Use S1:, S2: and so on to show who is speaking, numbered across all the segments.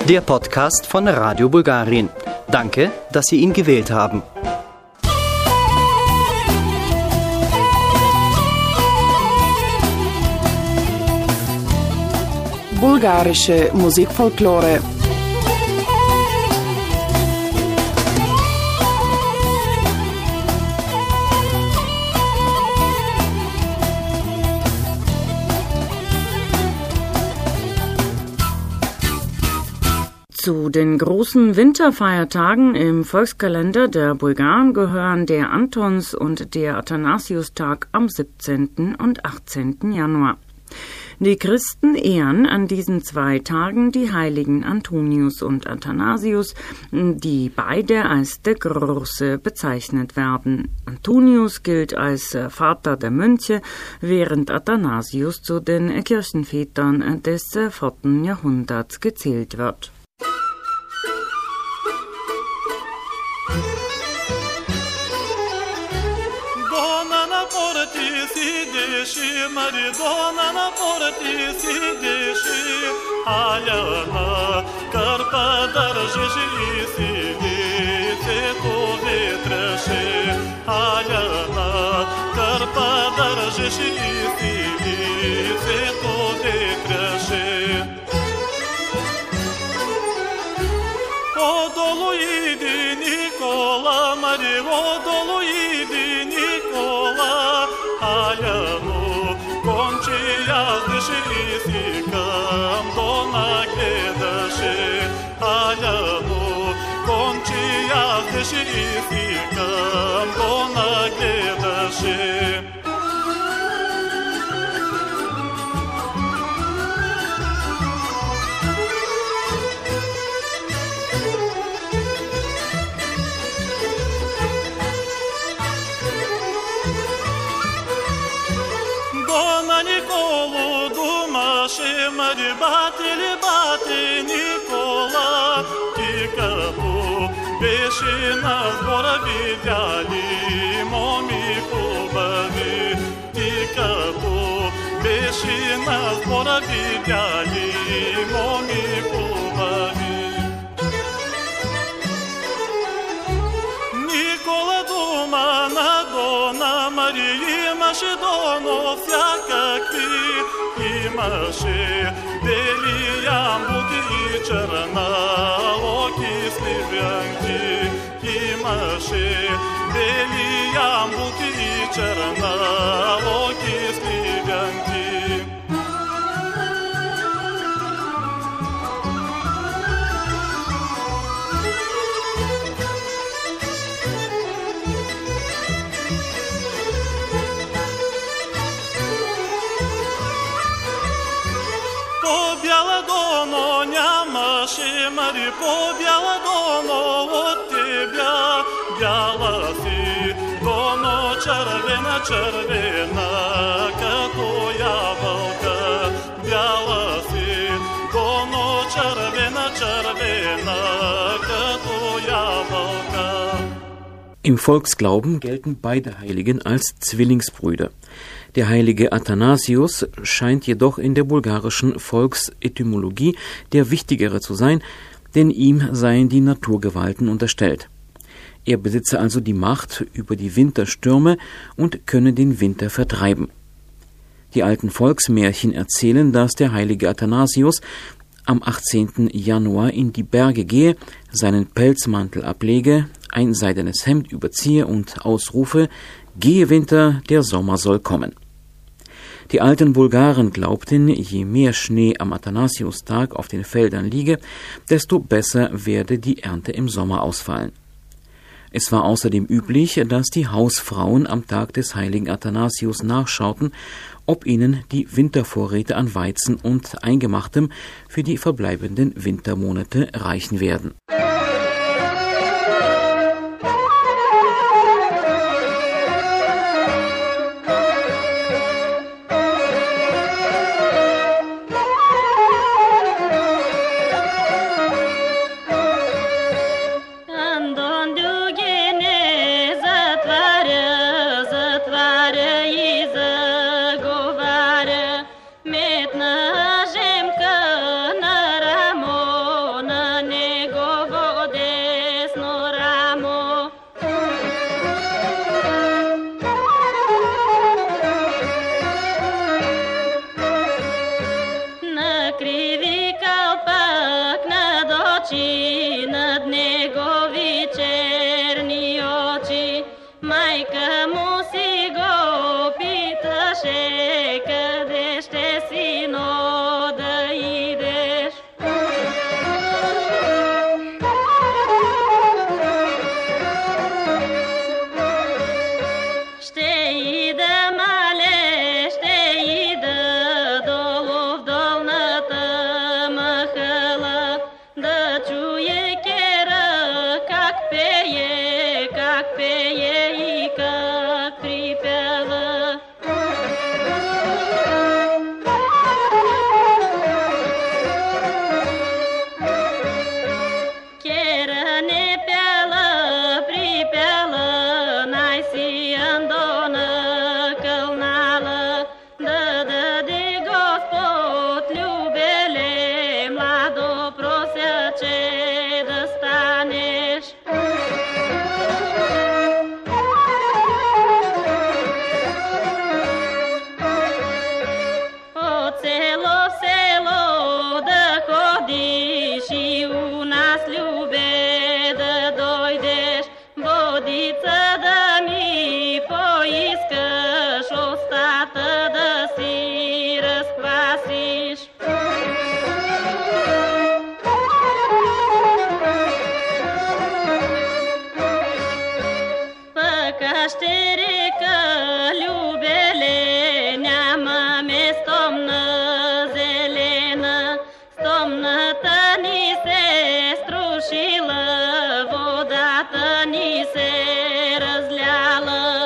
S1: Der Podcast von Radio Bulgarien. Danke, dass Sie ihn gewählt haben.
S2: Bulgarische Musikfolklore. Zu den großen Winterfeiertagen im Volkskalender der Bulgaren gehören der Antons- und der Athanasiustag am 17. und 18. Januar. Die Christen ehren an diesen 2 Tagen die Heiligen Antonius und Athanasius, die beide als der Große bezeichnet werden. Antonius gilt als Vater der Mönche, während Athanasius zu den Kirchenvätern des 4. Jahrhunderts gezählt wird.
S3: Маридона на порти сидиши, Аляна, карпа държиш и сидицето ветреше. Аляна, карпа държиш и сидицето ветреше. Одолу иди, Никола, Мари, одолу иди, Никола, Аляно. Яздыши и сикам дона гледаши, Аляну, кончи яздыши и сикам дона гледаши. Мари бати Никола, ти като беше на сбора видяли моми хубави. Ти като беше на сбора видяли моми хубави. Никола дома на Дона, Мари имаше доно всякакви. Имаше бели ямбуки и чернооки сливянки. Имаше бели ямбуки и чернооки сливянки. Мари, по-бяла доно от тебя, бяла си, доно червена, червена, като ябълка. Бяла си, доно червена, червена, като ябълка.
S4: Im Volksglauben gelten beide Heiligen als Zwillingsbrüder. Der heilige Athanasius scheint jedoch in der bulgarischen Volksetymologie der wichtigere zu sein, denn ihm seien die Naturgewalten unterstellt. Er besitze also die Macht über die Winterstürme und könne den Winter vertreiben. Die alten Volksmärchen erzählen, dass der heilige Athanasius am 18. Januar in die Berge gehe, seinen Pelzmantel ablege, ein seidenes Hemd überziehe und ausrufe: Gehe Winter, der Sommer soll kommen. Die alten Bulgaren glaubten, je mehr Schnee am Athanasiustag auf den Feldern liege, desto besser werde die Ernte im Sommer ausfallen. Es war außerdem üblich, dass die Hausfrauen am Tag des heiligen Athanasius nachschauten, ob ihnen die Wintervorräte an Weizen und Eingemachtem für die verbleibenden Wintermonate reichen werden.
S5: Метна жемка на Рамона. очи, над негови черни очи. Майка му си го питаше, къде ще сино да идеш. Ще ида, мале, ще ида долу в долната махала, да чуе кера как пее и как припява. Кера не пяла, припяла, най-си Андона кълнала, да даде Господ любеле, младо просяче да станеш. От село в село да ходиш и у нас, любе, да дойдеш. Водица да ми поискаш, устата да си разквасиш. Пък ще река, любеле, нямаме стомна зелена. Стомната ни се струшила, водата ни се разляла.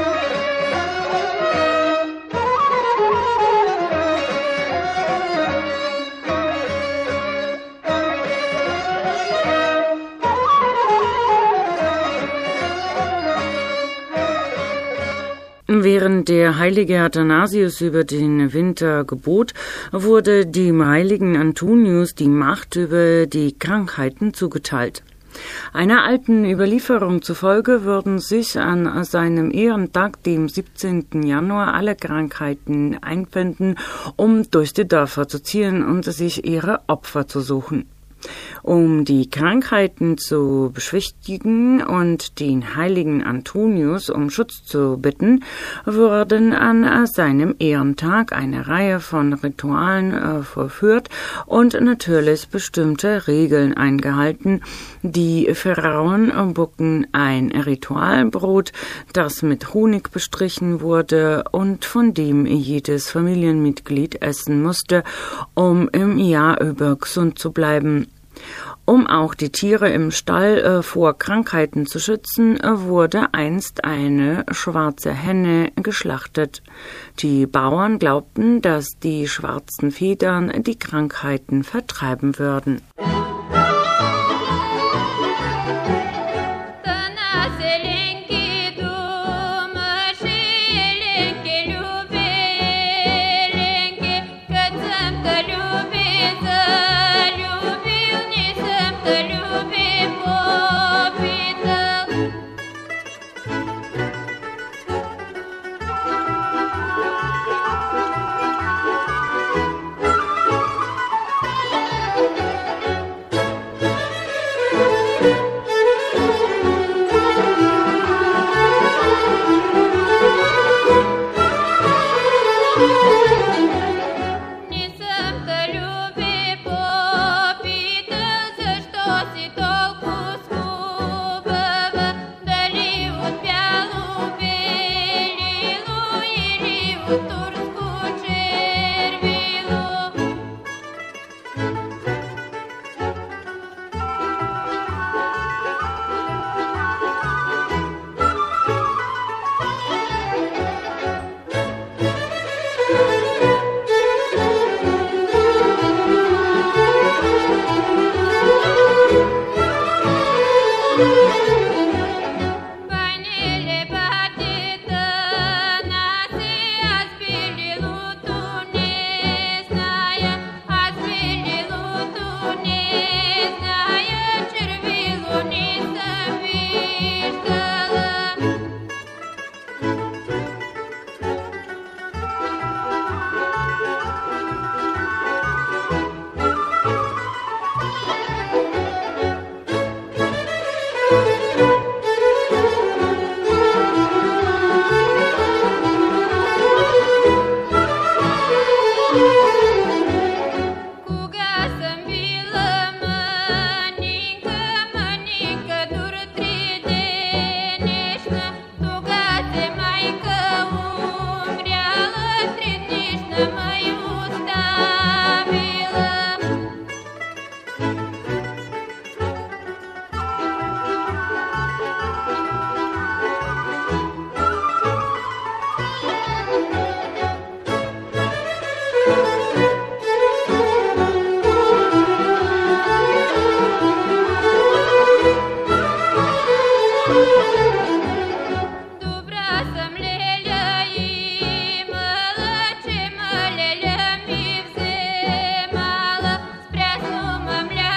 S2: Während der heilige Athanasius über den Winter gebot, wurde dem heiligen Antonius die Macht über die Krankheiten zugeteilt. Einer alten Überlieferung zufolge würden sich an seinem Ehrentag, dem 17. Januar, alle Krankheiten einfinden, um durch die Dörfer zu ziehen und sich ihre Opfer zu suchen. Um die Krankheiten zu beschwichtigen und den heiligen Antonius um Schutz zu bitten, wurden an seinem Ehrentag eine Reihe von Ritualen vollführt und natürlich bestimmte Regeln eingehalten. Die Pharaonen bucken ein Ritualbrot, das mit Honig bestrichen wurde und von dem jedes Familienmitglied essen musste, um im Jahr über gesund zu bleiben. Um auch die Tiere im Stall vor Krankheiten zu schützen, wurde einst eine schwarze Henne geschlachtet. Die Bauern glaubten, dass die schwarzen Federn die Krankheiten vertreiben würden.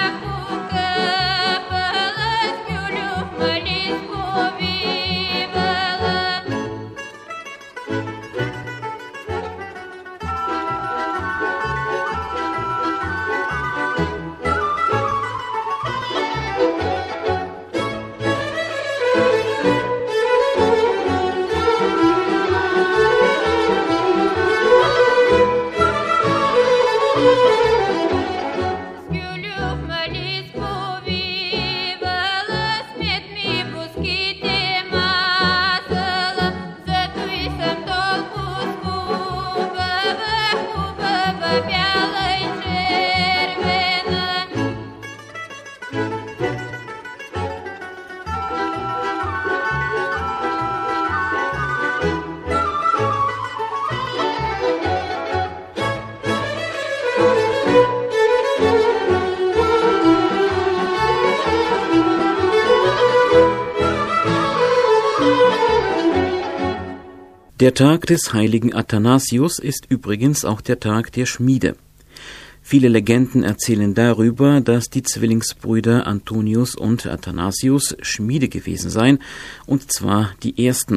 S4: Der Tag des heiligen Athanasius ist übrigens auch der Tag der Schmiede. Viele Legenden erzählen darüber, dass die Zwillingsbrüder Antonius und Athanasius Schmiede gewesen seien, und zwar die ersten.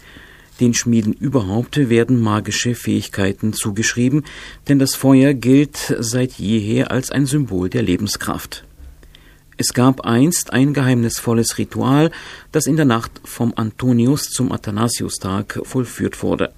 S4: Den Schmieden überhaupt werden magische Fähigkeiten zugeschrieben, denn das Feuer gilt seit jeher als ein Symbol der Lebenskraft. Es gab einst ein geheimnisvolles Ritual, das in der Nacht vom Antonius zum Athanasiustag vollführt wurde.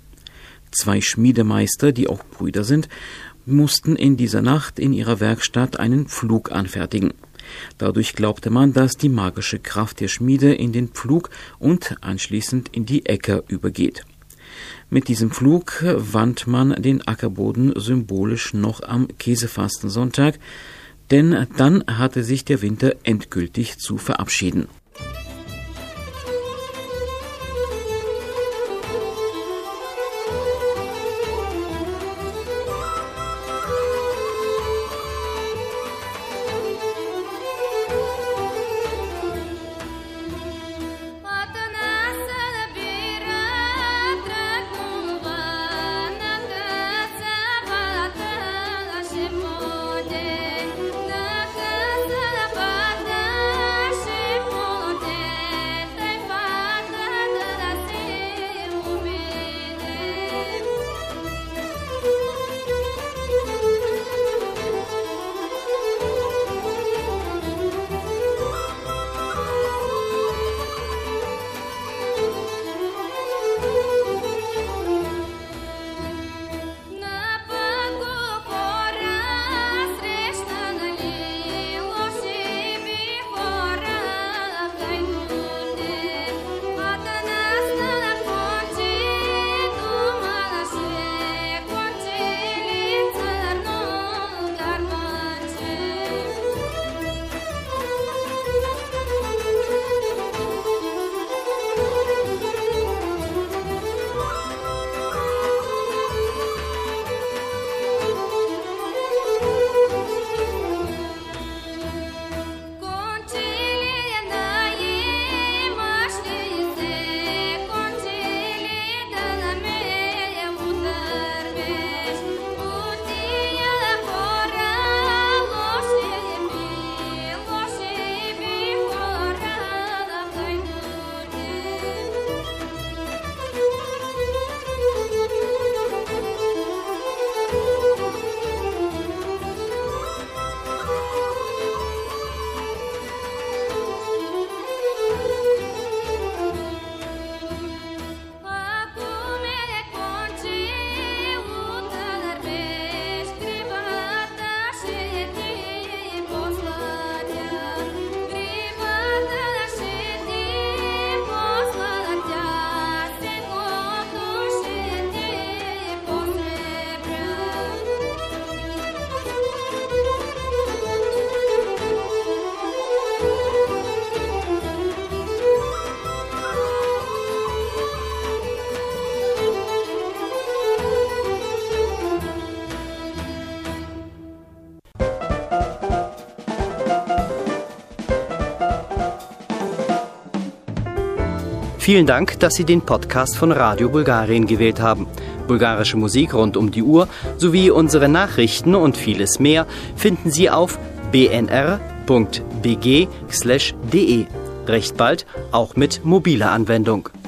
S4: 2 Schmiedemeister, die auch Brüder sind, mussten in dieser Nacht in ihrer Werkstatt einen Pflug anfertigen. Dadurch glaubte man, dass die magische Kraft der Schmiede in den Pflug und anschließend in die Äcker übergeht. Mit diesem Pflug wand man den Ackerboden symbolisch noch am Käsefastensonntag, denn dann hatte sich der Winter endgültig zu verabschieden.
S1: Vielen Dank, dass Sie den Podcast von Radio Bulgarien gewählt haben. Bulgarische Musik rund um die Uhr sowie unsere Nachrichten und vieles mehr finden Sie auf bnr.org. www.bg/de. Recht bald auch mit mobiler Anwendung.